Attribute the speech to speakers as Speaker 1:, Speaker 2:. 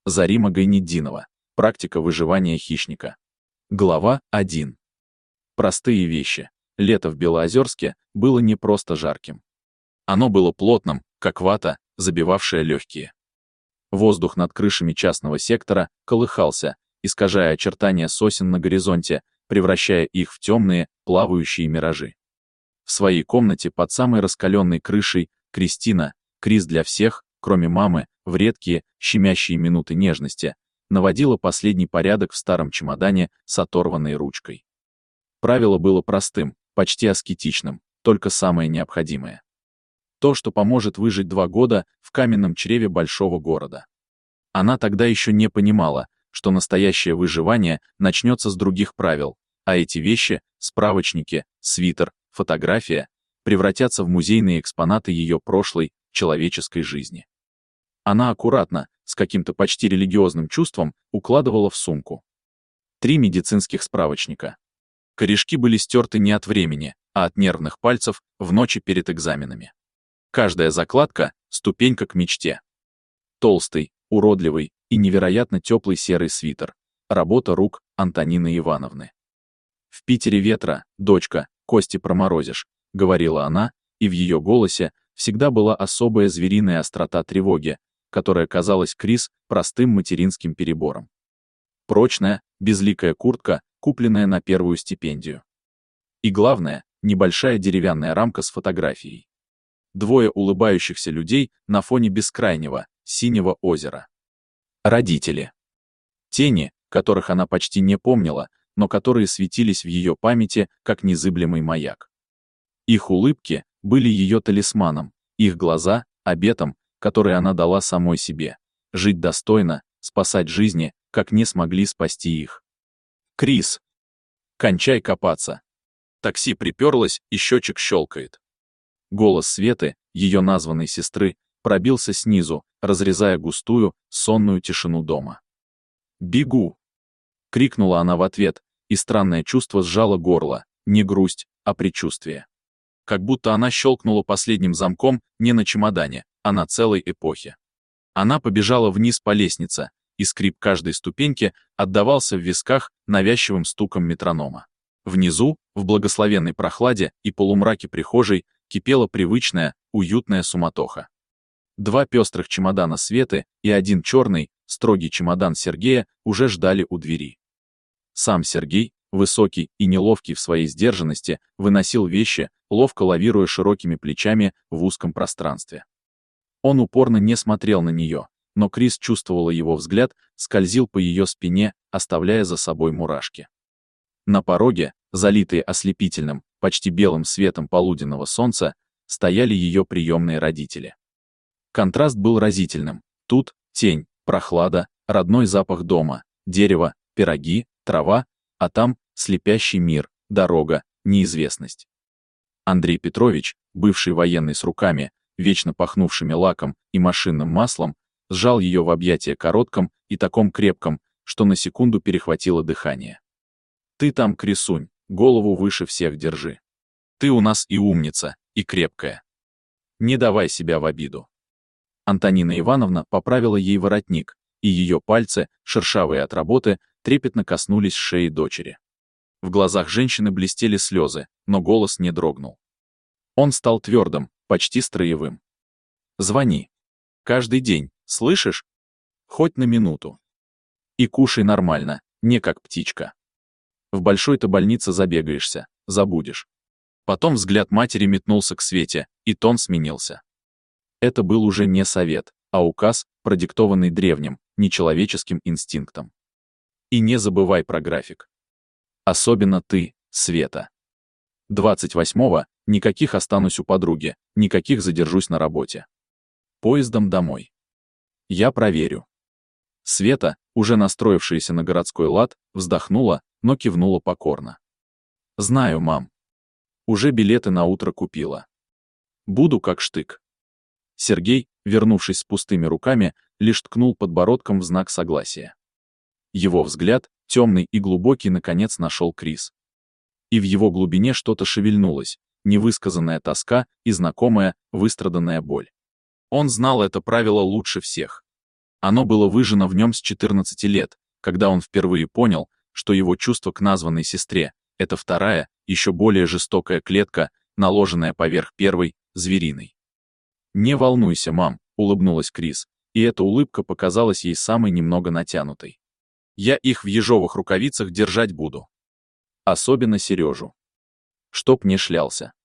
Speaker 1: Зарима Гайнетдинова. Практика выживания хищника. Глава 1. Простые вещи. Лето в Белоозерске было не просто жарким. Оно было плотным, как вата, забивавшая легкие. Воздух над крышами частного сектора колыхался, искажая очертания сосен на горизонте, превращая их в темные, плавающие миражи. В своей комнате под самой раскаленной крышей Кристина, Крис для всех, кроме мамы, в редкие, щемящие минуты нежности, наводила последний порядок в старом чемодане с оторванной ручкой. Правило было простым, почти аскетичным, только самое необходимое. То, что поможет выжить 2 года в каменном чреве большого города. Она тогда еще не понимала, что настоящее выживание начнется с других правил, а эти вещи, справочники, свитер, фотография, превратятся в музейные экспонаты ее прошлой, человеческой жизни. Она аккуратно, с каким-то почти религиозным чувством, укладывала в сумку 3 медицинских справочника. Корешки были стерты не от времени, а от нервных пальцев в ночи перед экзаменами. Каждая закладка — ступенька к мечте. Толстый, уродливый и невероятно теплый серый свитер. Работа рук Антонины Ивановны. «В Питере ветра, дочка, кости проморозишь», — говорила она, и в ее голосе всегда была особая звериная острота тревоги, которая казалась Крис простым материнским перебором. Прочная, безликая куртка, купленная на первую стипендию. И главное, небольшая деревянная рамка с фотографией. 2 улыбающихся людей на фоне бескрайнего, синего озера. Родители. Тени, которых она почти не помнила, но которые светились в ее памяти, как незыблемый маяк. Их улыбки были ее талисманом, их глаза — обетом, который она дала самой себе. Жить достойно, спасать жизни, как не смогли спасти их. «Крис! Кончай копаться!» Такси приперлось, и счетчик щелкает. Голос Светы, ее названной сестры, пробился снизу, разрезая густую, сонную тишину дома. «Бегу!» — крикнула она в ответ, и странное чувство сжало горло, не грусть, а предчувствие. Как будто она щелкнула последним замком не на чемодане, а на целой эпохе. Она побежала вниз по лестнице, и скрип каждой ступеньки отдавался в висках навязчивым стуком метронома. Внизу, в благословенной прохладе и полумраке прихожей, кипела привычная, уютная суматоха. 2 пестрых чемодана Светы и 1 черный, строгий чемодан Сергея уже ждали у двери. Сам Сергей, высокий и неловкий в своей сдержанности, выносил вещи, ловко лавируя широкими плечами в узком пространстве. Он упорно не смотрел на нее, но Крис чувствовала его взгляд, скользил по ее спине, оставляя за собой мурашки. На пороге, залитые ослепительным, почти белым светом полуденного солнца, стояли ее приемные родители. Контраст был разительным. Тут тень, прохлада, родной запах дома, дерево, пироги, трава, а там слепящий мир, дорога, неизвестность. Андрей Петрович, бывший военный с руками, вечно пахнувшими лаком и машинным маслом, сжал ее в объятия коротком и таком крепком, что на секунду перехватило дыхание. «Ты там, Крисунь, голову выше всех держи. Ты у нас и умница, и крепкая. Не давай себя в обиду». Антонина Ивановна поправила ей воротник, и ее пальцы, шершавые от работы, трепетно коснулись шеи дочери. В глазах женщины блестели слезы, но голос не дрогнул. Он стал твердым, почти строевым. «Звони. Каждый день, слышишь? Хоть на минуту. И кушай нормально, не как птичка. В большой-то больнице забегаешься, забудешь». Потом взгляд матери метнулся к Свете, и тон сменился. Это был уже не совет, а указ, продиктованный древним, нечеловеческим инстинктом. И не забывай про график. Особенно ты, Света. 28-го никаких останусь у подруги, никаких задержусь на работе. Поездом домой. Я проверю. Света, уже настроившаяся на городской лад, вздохнула, но кивнула покорно. Знаю, мам. Уже билеты на утро купила. Буду как штык. Сергей, вернувшись с пустыми руками, лишь ткнул подбородком в знак согласия. Его взгляд, темный и глубокий, наконец нашел Крис. И в его глубине что-то шевельнулось, невысказанная тоска и знакомая, выстраданная боль. Он знал это правило лучше всех. Оно было выжжено в нем с 14 лет, когда он впервые понял, что его чувство к названной сестре — это вторая, еще более жестокая клетка, наложенная поверх первой, звериной. «Не волнуйся, мам», — улыбнулась Крис, и эта улыбка показалась ей самой немного натянутой. «Я их в ежовых рукавицах держать буду. Особенно Сережу. Чтоб не шлялся».